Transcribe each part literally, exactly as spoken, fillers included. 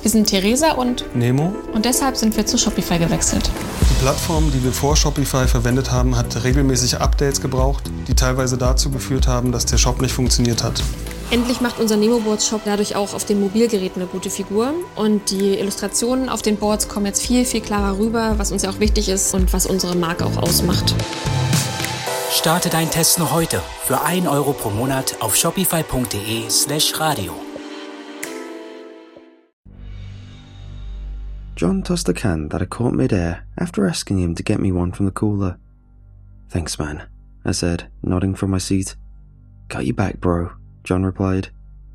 Wir sind Theresa und Nemo. Und deshalb sind wir zu Shopify gewechselt. Die Plattform, die wir vor Shopify verwendet haben, hat regelmäßig Updates gebraucht, die teilweise dazu geführt haben, dass der Shop nicht funktioniert hat. Endlich macht unser Nemo-Boards-Shop dadurch auch auf den Mobilgeräten eine gute Figur. Und die Illustrationen auf den Boards kommen jetzt viel, viel klarer rüber, was uns ja auch wichtig ist und was unsere Marke auch ausmacht. Starte deinen Test noch heute für ein Euro pro Monat auf shopify.de slash radio. John tossed a can that I caught mid-air after asking him to get me one from the cooler. "Thanks, man," I said, nodding from my seat. "Got your back, bro," John replied.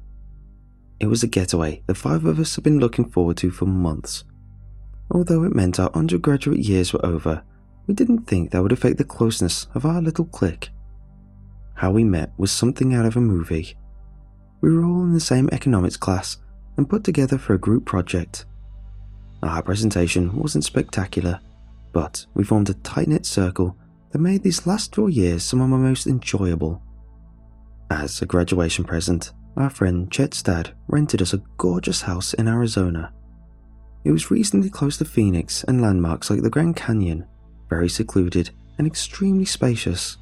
It was a getaway the five of us had been looking forward to for months. Although it meant our undergraduate years were over, we didn't think that would affect the closeness of our little clique. How we met was something out of a movie. We were all in the same economics class and put together for a group project. Our presentation wasn't spectacular, but we formed a tight-knit circle that made these last four years some of my most enjoyable. As a graduation present, our friend Chet's dad rented us a gorgeous house in Arizona. It was reasonably close to Phoenix and landmarks like the Grand Canyon, very secluded and extremely spacious.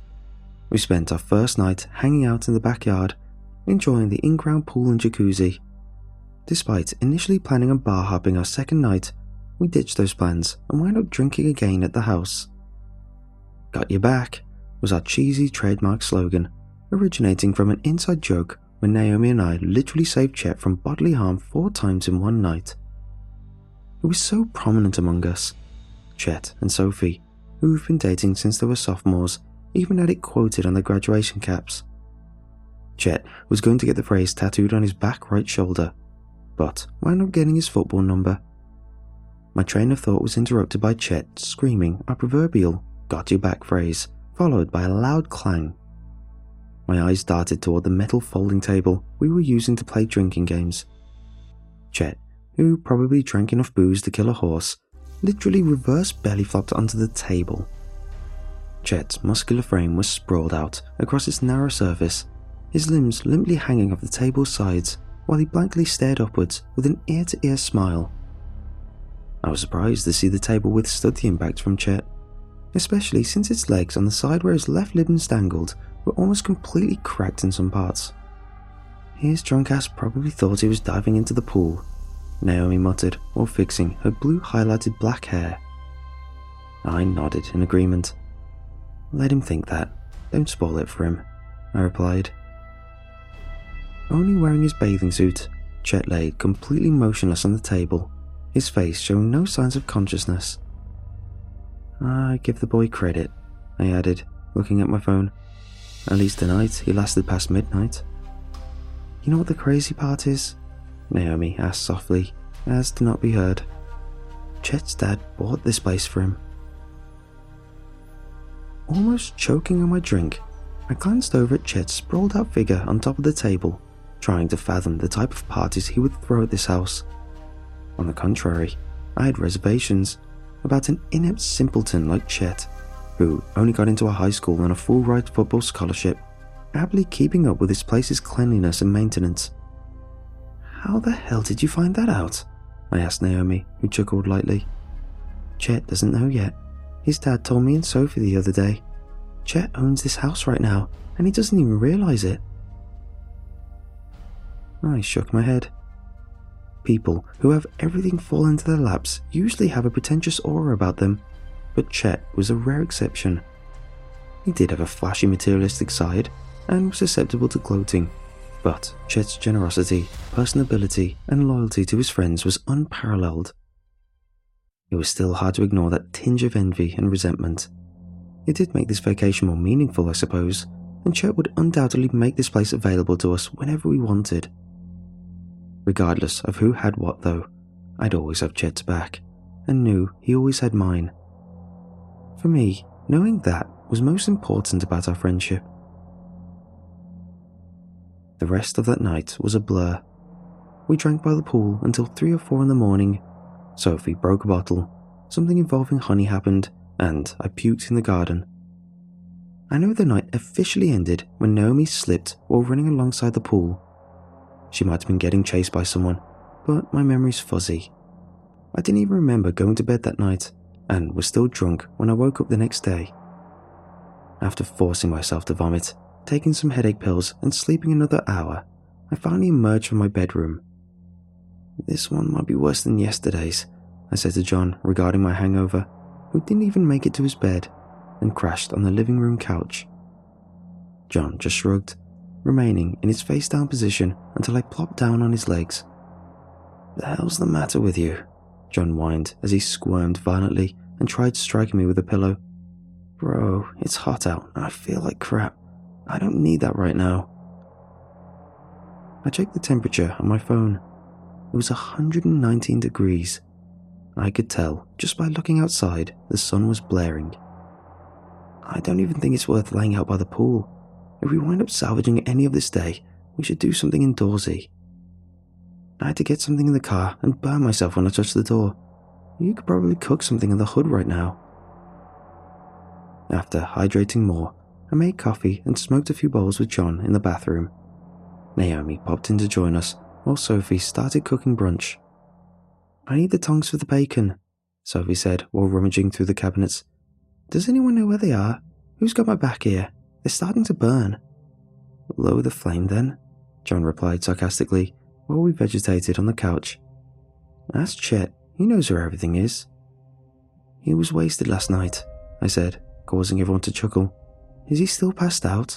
We spent our first night hanging out in the backyard, enjoying the in-ground pool and jacuzzi. Despite initially planning on bar hopping our second night, we ditched those plans and wound up drinking again at the house. "Got your back" was our cheesy trademark slogan, originating from an inside joke when Naomi and I literally saved Chet from bodily harm four times in one night. It was so prominent among us. Chet and Sophie, who we've been dating since they were sophomores, even had it quoted on their graduation caps. Chet was going to get the phrase tattooed on his back right shoulder, but wound up getting his football number. My train of thought was interrupted by Chet screaming our proverbial "got your back" phrase, followed by a loud clang. My eyes darted toward the metal folding table we were using to play drinking games. Chet, who probably drank enough booze to kill a horse, literally reverse belly flopped onto the table. Chet's muscular frame was sprawled out across its narrow surface, his limbs limply hanging off the table's sides, while he blankly stared upwards with an ear-to-ear smile. I was surprised to see the table withstood the impact from Chet, especially since its legs on the side where his left limbs dangled were almost completely cracked in some parts. His drunk ass probably thought he was diving into the pool, Naomi muttered while fixing her blue highlighted black hair. I nodded in agreement. "Let him think that. Don't spoil it for him," I replied. Only wearing his bathing suit, Chet lay completely motionless on the table, his face showing no signs of consciousness. "I give the boy credit," I added, looking at my phone. "At least tonight he lasted past midnight." "You know what the crazy part is?" Naomi asked softly, as to not be heard. "Chet's dad bought this place for him." Almost choking on my drink, I glanced over at Chet's sprawled out figure on top of the table, trying to fathom the type of parties he would throw at this house. On the contrary, I had reservations about an inept simpleton like Chet, who only got into a high school on a full-ride football scholarship, happily keeping up with his place's cleanliness and maintenance. "How the hell did you find that out?" I asked Naomi, who chuckled lightly. "Chet doesn't know yet. His dad told me and Sophie the other day. Chet owns this house right now, and he doesn't even realize it." I shook my head. People who have everything fall into their laps usually have a pretentious aura about them, but Chet was a rare exception. He did have a flashy materialistic side and was susceptible to gloating, but Chet's generosity, personability, and loyalty to his friends was unparalleled. It was still hard to ignore that tinge of envy and resentment. It did make this vacation more meaningful, I suppose, and Chet would undoubtedly make this place available to us whenever we wanted. Regardless of who had what though, I'd always have Chet's back, and knew he always had mine. For me, knowing that was most important about our friendship. The rest of that night was a blur. We drank by the pool until three or four in the morning. Sophie broke a bottle, something involving honey happened, and I puked in the garden. I know the night officially ended when Naomi slipped while running alongside the pool. She might have been getting chased by someone, but my memory's fuzzy. I didn't even remember going to bed that night and was still drunk when I woke up the next day. After forcing myself to vomit, taking some headache pills and sleeping another hour, I finally emerged from my bedroom. "This one might be worse than yesterday's," I said to John regarding my hangover, who didn't even make it to his bed and crashed on the living room couch. John just shrugged, remaining in his face down position until I plopped down on his legs. "The hell's the matter with you?" John whined as he squirmed violently and tried striking me with a pillow. "Bro, it's hot out and I feel like crap. I don't need that right now." I checked the temperature on my phone. It was one hundred nineteen degrees. I could tell, just by looking outside, the sun was blaring. "I don't even think it's worth laying out by the pool. If we wind up salvaging any of this day, we should do something indoorsy." I had to get something in the car and burn myself when I touched the door. You could probably cook something in the hood right now. After hydrating more, I made coffee and smoked a few bowls with John in the bathroom. Naomi popped in to join us while Sophie started cooking brunch. "I need the tongs for the bacon," Sophie said while rummaging through the cabinets. "Does anyone know where they are? Who's got my back here? They're starting to burn." "Lower the flame then," John replied sarcastically while we vegetated on the couch. "Ask Chet, he knows where everything is." "He was wasted last night," I said, causing everyone to chuckle. "Is he still passed out?"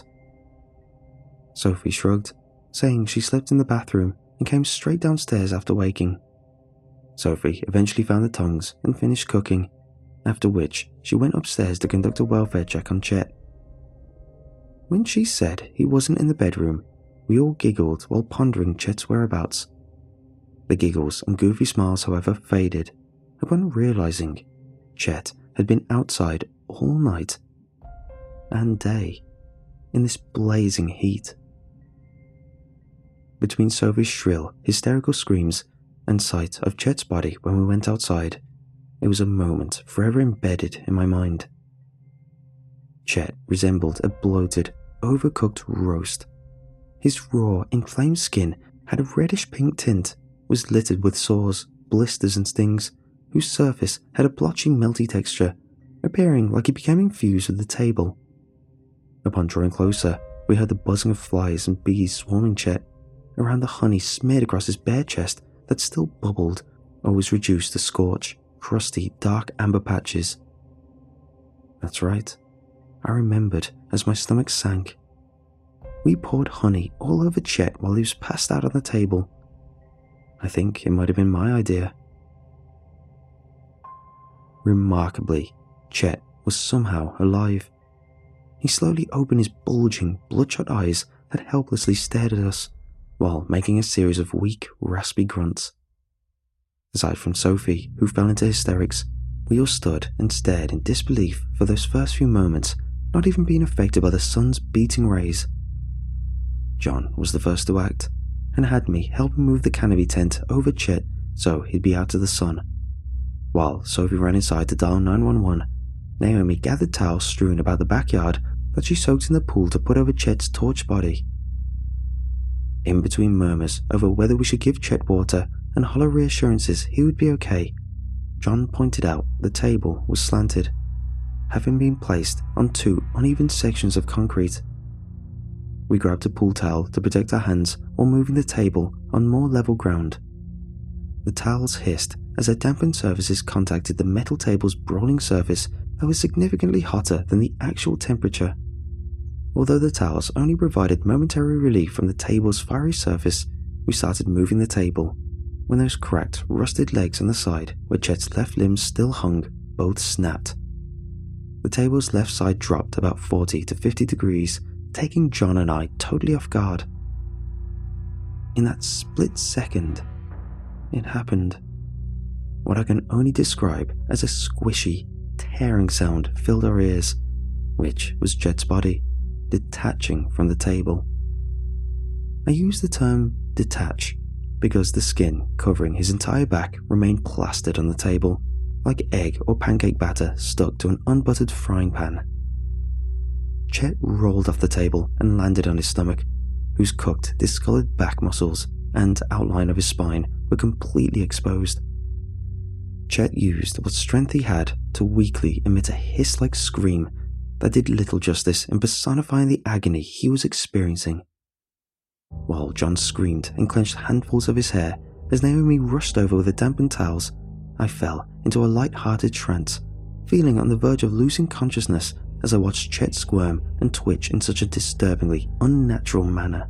Sophie shrugged, saying she slept in the bathroom and came straight downstairs after waking. Sophie eventually found the tongs and finished cooking, after which she went upstairs to conduct a welfare check on Chet. When she said he wasn't in the bedroom, we all giggled while pondering Chet's whereabouts. The giggles and goofy smiles, however, faded upon realizing Chet had been outside all night and day in this blazing heat. Between Sophie's shrill, hysterical screams and sight of Chet's body when we went outside, it was a moment forever embedded in my mind. Chet resembled a bloated, overcooked roast. His raw, inflamed skin had a reddish-pink tint, was littered with sores, blisters and stings, whose surface had a blotchy, melty texture, appearing like it became infused with the table. Upon drawing closer, we heard the buzzing of flies and bees swarming Chet, around the honey smeared across his bare chest that still bubbled or was reduced to scorch, crusty, dark amber patches. That's right, I remembered as my stomach sank. We poured honey all over Chet while he was passed out on the table. I think it might have been my idea. Remarkably, Chet was somehow alive. He slowly opened his bulging, bloodshot eyes that helplessly stared at us, while making a series of weak, raspy grunts. Aside from Sophie, who fell into hysterics, we all stood and stared in disbelief for those first few moments, not even being affected by the sun's beating rays. John was the first to act, and had me help him move the canopy tent over Chet so he'd be out of the sun. While Sophie ran inside to dial nine one one, Naomi gathered towels strewn about the backyard that she soaked in the pool to put over Chet's torched body. In between murmurs over whether we should give Chet water and hollow reassurances he would be okay, John pointed out the table was slanted, having been placed on two uneven sections of concrete. We grabbed a pool towel to protect our hands while moving the table on more level ground. The towels hissed as their dampened surfaces contacted the metal table's brawling surface that was significantly hotter than the actual temperature. Although the towels only provided momentary relief from the table's fiery surface, we started moving the table when those cracked, rusted legs on the side where Chet's left limbs still hung both snapped. The table's left side dropped about forty to fifty degrees, taking John and I totally off guard. In that split second, it happened. What I can only describe as a squishy, tearing sound filled our ears, which was Chet's body detaching from the table. I use the term detach because the skin covering his entire back remained plastered on the table, like egg or pancake batter stuck to an unbuttered frying pan. Chet rolled off the table and landed on his stomach, whose cooked, discolored back muscles and outline of his spine were completely exposed. Chet used what strength he had to weakly emit a hiss-like scream that did little justice in personifying the agony he was experiencing. While John screamed and clenched handfuls of his hair as Naomi rushed over with the dampened towels, I fell into a light-hearted trance, feeling on the verge of losing consciousness as I watched Chet squirm and twitch in such a disturbingly unnatural manner.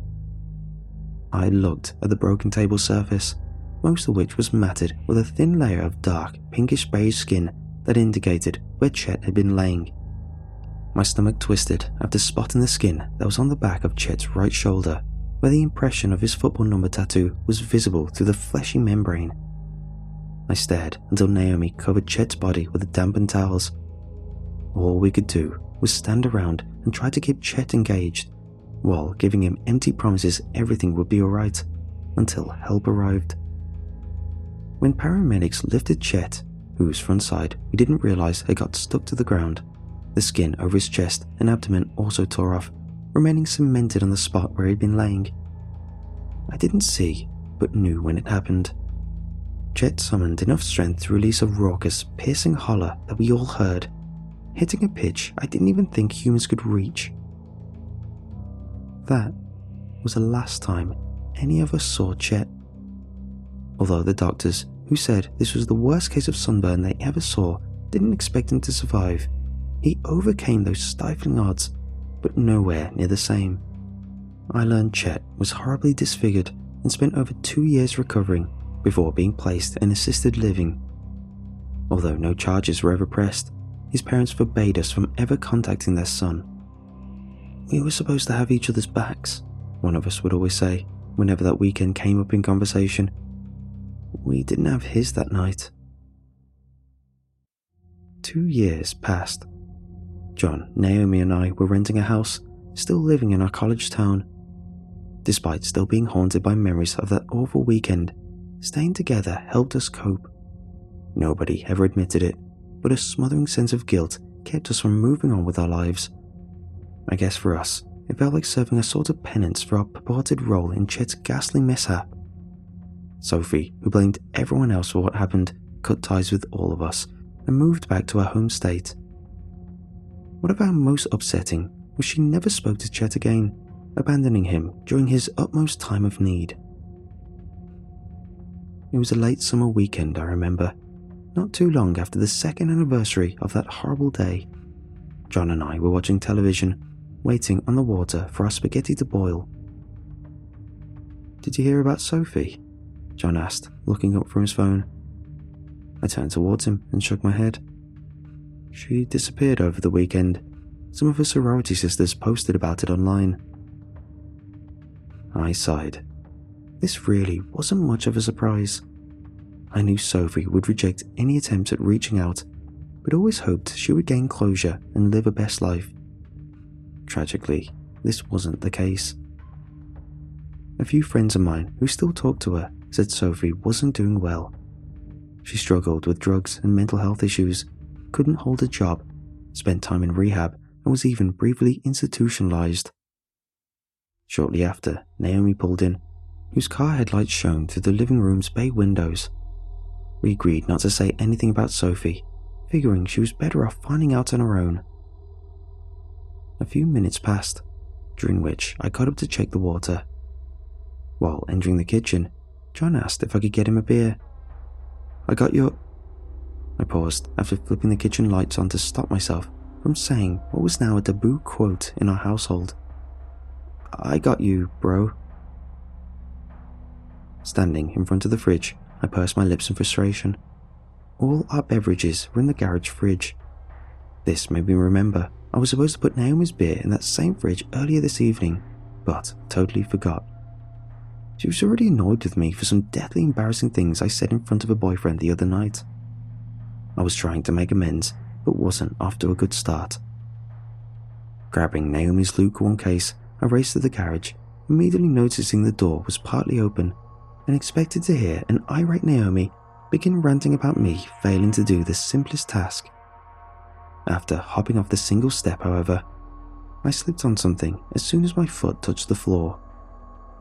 I looked at the broken table surface, most of which was matted with a thin layer of dark pinkish beige skin that indicated where Chet had been laying. My stomach twisted after spotting the skin that was on the back of Chet's right shoulder, where the impression of his football number tattoo was visible through the fleshy membrane. I stared until Naomi covered Chet's body with the dampened towels. All we could do was stand around and try to keep Chet engaged, while giving him empty promises everything would be alright, until help arrived. When paramedics lifted Chet, whose front side we didn't realise had got stuck to the ground, the skin over his chest and abdomen also tore off, remaining cemented on the spot where he'd been laying. I didn't see, but knew when it happened. Chet summoned enough strength to release a raucous, piercing holler that we all heard, hitting a pitch I didn't even think humans could reach. That was the last time any of us saw Chet. Although the doctors, who said this was the worst case of sunburn they ever saw, didn't expect him to survive, he overcame those stifling odds, but nowhere near the same. I learned Chet was horribly disfigured and spent over two years recovering before being placed in assisted living. Although no charges were ever pressed, his parents forbade us from ever contacting their son. We were supposed to have each other's backs, one of us would always say, whenever that weekend came up in conversation. We didn't have his that night. Two years passed. John, Naomi and I were renting a house, still living in our college town. Despite still being haunted by memories of that awful weekend, staying together helped us cope. Nobody ever admitted it, but a smothering sense of guilt kept us from moving on with our lives. I guess for us, it felt like serving a sort of penance for our purported role in Chet's ghastly mishap. Sophie, who blamed everyone else for what happened, cut ties with all of us and moved back to her home state. What I found most upsetting was she never spoke to Chet again, abandoning him during his utmost time of need. It was a late summer weekend, I remember, not too long after the second anniversary of that horrible day. John and I were watching television, waiting on the water for our spaghetti to boil. "Did you hear about Sophie?" John asked, looking up from his phone. I turned towards him and shook my head. She disappeared over the weekend. Some of her sorority sisters posted about it online. I sighed. This really wasn't much of a surprise. I knew Sophie would reject any attempts at reaching out, but always hoped she would gain closure and live her best life. Tragically, this wasn't the case. A few friends of mine who still talked to her said Sophie wasn't doing well. She struggled with drugs and mental health issues, couldn't hold a job, spent time in rehab, and was even briefly institutionalized. Shortly after, Naomi pulled in, whose car headlights shone through the living room's bay windows. We agreed not to say anything about Sophie, figuring she was better off finding out on her own. A few minutes passed, during which I got up to check the water. While entering the kitchen, John asked if I could get him a beer. I got your... I paused after flipping the kitchen lights on to stop myself from saying what was now a taboo quote in our household. I got you, bro. Standing in front of the fridge, I pursed my lips in frustration. All our beverages were in the garage fridge. This made me remember I was supposed to put Naomi's beer in that same fridge earlier this evening, but totally forgot. She was already annoyed with me for some deathly embarrassing things I said in front of her boyfriend the other night. I was trying to make amends, but wasn't off to a good start. Grabbing Naomi's lukewarm case, I raced to the garage, immediately noticing the door was partly open, and expected to hear an irate Naomi begin ranting about me failing to do the simplest task. After hopping off the single step, however, I slipped on something as soon as my foot touched the floor.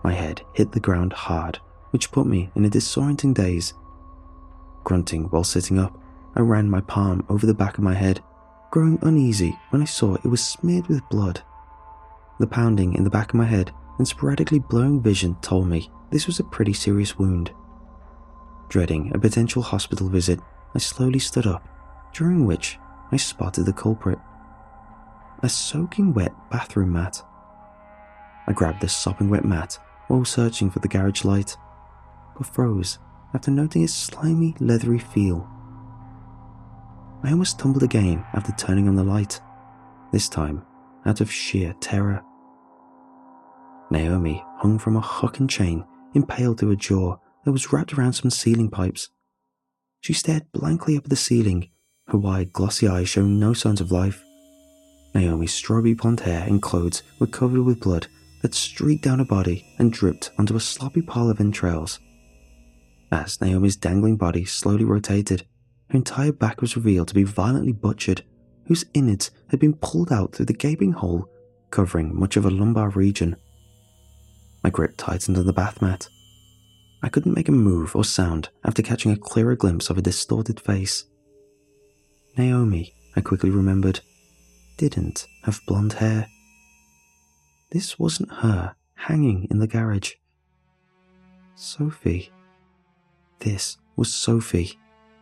My head hit the ground hard, which put me in a disorienting daze. Grunting while sitting up, I ran my palm over the back of my head, growing uneasy when I saw it was smeared with blood. The pounding in the back of my head and sporadically blurring vision told me this was a pretty serious wound. Dreading a potential hospital visit, I slowly stood up, during which I spotted the culprit. A soaking wet bathroom mat. I grabbed the sopping wet mat while searching for the garage light, but froze after noting its slimy, leathery feel. I almost tumbled again after turning on the light, this time out of sheer terror. Naomi hung from a hook and chain impaled through a jaw that was wrapped around some ceiling pipes. She stared blankly up at the ceiling, her wide, glossy eyes showing no signs of life. Naomi's strawberry blonde hair and clothes were covered with blood that streaked down her body and dripped onto a sloppy pile of entrails. As Naomi's dangling body slowly rotated, her entire back was revealed to be violently butchered, whose innards had been pulled out through the gaping hole, covering much of her lumbar region. My grip tightened on the bath mat. I couldn't make a move or sound after catching a clearer glimpse of a distorted face. Naomi, I quickly remembered, didn't have blonde hair. This wasn't her hanging in the garage. Sophie. This was Sophie.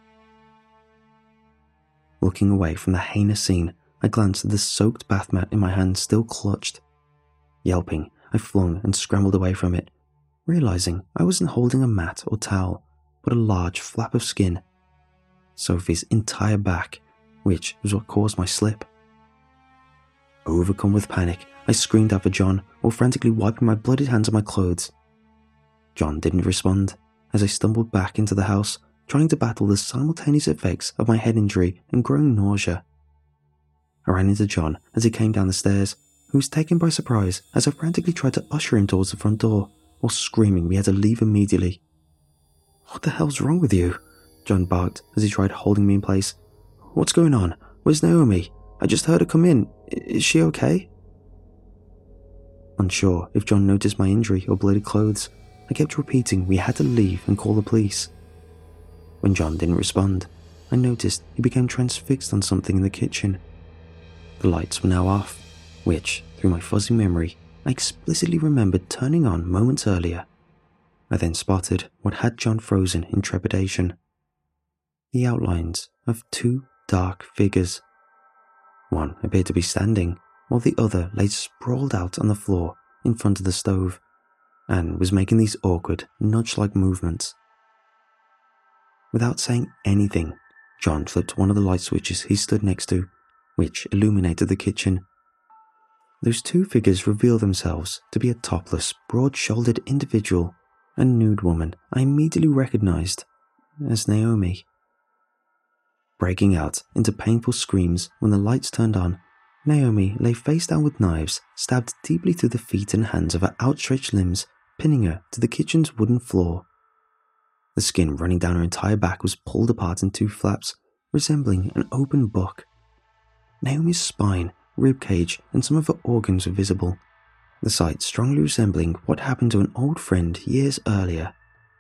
Looking away from the heinous scene, I glanced at the soaked bath mat in my hand still clutched. Yelping, I flung and scrambled away from it, realizing I wasn't holding a mat or towel, but a large flap of skin. Sophie's entire back, which was what caused my slip. Overcome with panic, I screamed out for John while frantically wiping my bloodied hands on my clothes. John didn't respond as I stumbled back into the house, trying to battle the simultaneous effects of my head injury and growing nausea. I ran into John as he came down the stairs, who was taken by surprise as I frantically tried to usher him towards the front door, while screaming we had to leave immediately. "What the hell's wrong with you?" John barked as he tried holding me in place. "What's going on? Where's Naomi? I just heard her come in. Is she okay?" Unsure if John noticed my injury or bloody clothes, I kept repeating we had to leave and call the police. When John didn't respond, I noticed he became transfixed on something in the kitchen. The lights were now off, which, through my fuzzy memory, I explicitly remembered turning on moments earlier. I then spotted what had John frozen in trepidation. The outlines of two dark figures. One appeared to be standing, while the other lay sprawled out on the floor in front of the stove, and was making these awkward, nudge-like movements. Without saying anything, John flipped one of the light switches he stood next to, which illuminated the kitchen. Those two figures revealed themselves to be a topless, broad-shouldered individual, a nude woman I immediately recognized as Naomi. Breaking out into painful screams when the lights turned on, Naomi lay face down with knives stabbed deeply through the feet and hands of her outstretched limbs, pinning her to the kitchen's wooden floor. The skin running down her entire back was pulled apart in two flaps, resembling an open book. Naomi's spine, ribcage, and some of her organs were visible, the sight strongly resembling what happened to an old friend years earlier.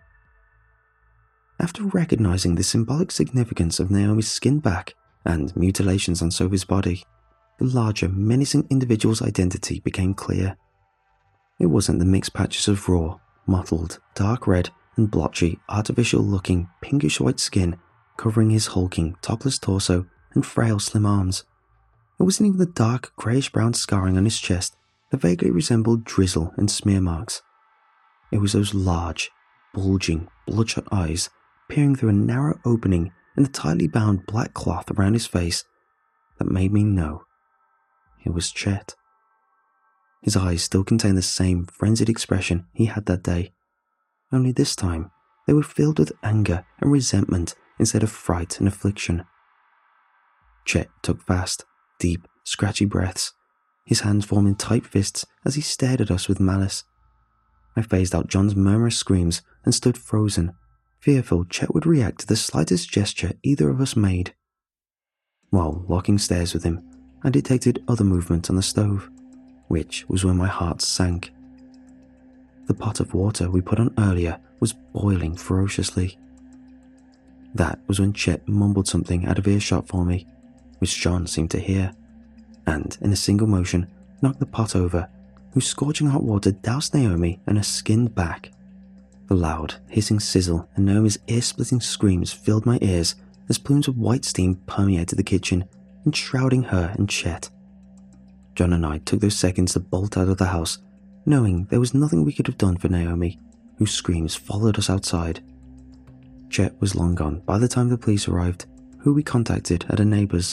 After recognizing the symbolic significance of Naomi's skinned back and mutilations on Sophie's body, the larger, menacing individual's identity became clear. It wasn't the mixed patches of raw, mottled, dark red, and blotchy, artificial-looking, pinkish-white skin covering his hulking, topless torso and frail, slim arms. It wasn't even the dark, greyish-brown scarring on his chest that vaguely resembled drizzle and smear marks. It was those large, bulging, bloodshot eyes peering through a narrow opening in the tightly bound black cloth around his face that made me know it was Chet. His eyes still contained the same frenzied expression he had that day, only this time they were filled with anger and resentment instead of fright and affliction. Chet took fast, deep, scratchy breaths, his hands forming tight fists as he stared at us with malice. I phased out John's murmurous screams and stood frozen, fearful Chet would react to the slightest gesture either of us made. While locking stares with him, I detected other movement on the stove, which was when my heart sank. The pot of water we put on earlier was boiling ferociously. That was when Chet mumbled something out of earshot for me, which John seemed to hear, and in a single motion knocked the pot over, whose scorching hot water doused Naomi and her skinned back. The loud, hissing sizzle and Naomi's ear-splitting screams filled my ears as plumes of white steam permeated the kitchen, enshrouding her and Chet. John and I took those seconds to bolt out of the house, knowing there was nothing we could have done for Naomi, whose screams followed us outside. Chet was long gone by the time the police arrived, who we contacted at a neighbour's.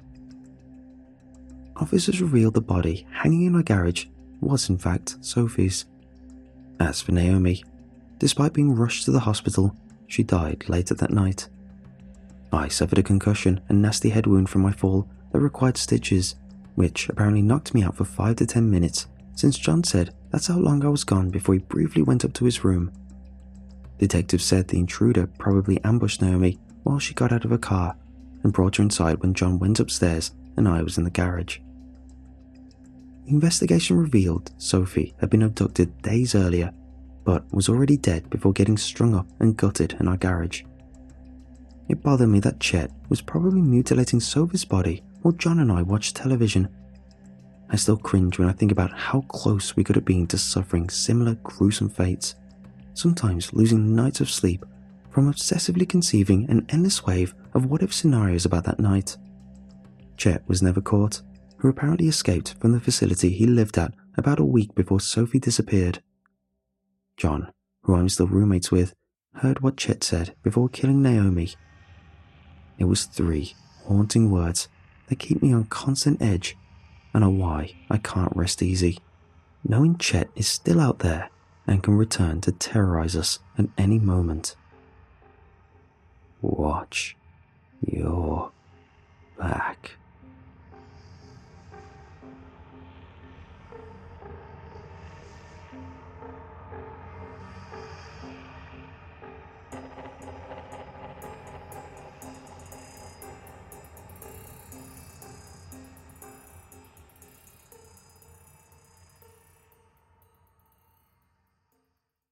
Officers revealed the body hanging in our garage was in fact Sophie's. As for Naomi, despite being rushed to the hospital, she died later that night. I suffered a concussion and nasty head wound from my fall that required stitches, which apparently knocked me out for five to ten minutes, since John said that's how long I was gone before he briefly went up to his room. Detectives said the intruder probably ambushed Naomi while she got out of her car and brought her inside when John went upstairs and I was in the garage. The investigation revealed Sophie had been abducted days earlier, but was already dead before getting strung up and gutted in our garage. It bothered me that Chet was probably mutilating Sophie's body while John and I watched television. I still cringe when I think about how close we could have been to suffering similar gruesome fates, sometimes losing nights of sleep from obsessively conceiving an endless wave of what-if scenarios about that night. Chet was never caught, who apparently escaped from the facility he lived at about a week before Sophie disappeared. John, who I'm still roommates with, heard what Chet said before killing Naomi. It was three haunting words that keep me on constant edge and are why I can't rest easy, knowing Chet is still out there and can return to terrorize us at any moment. Watch your back.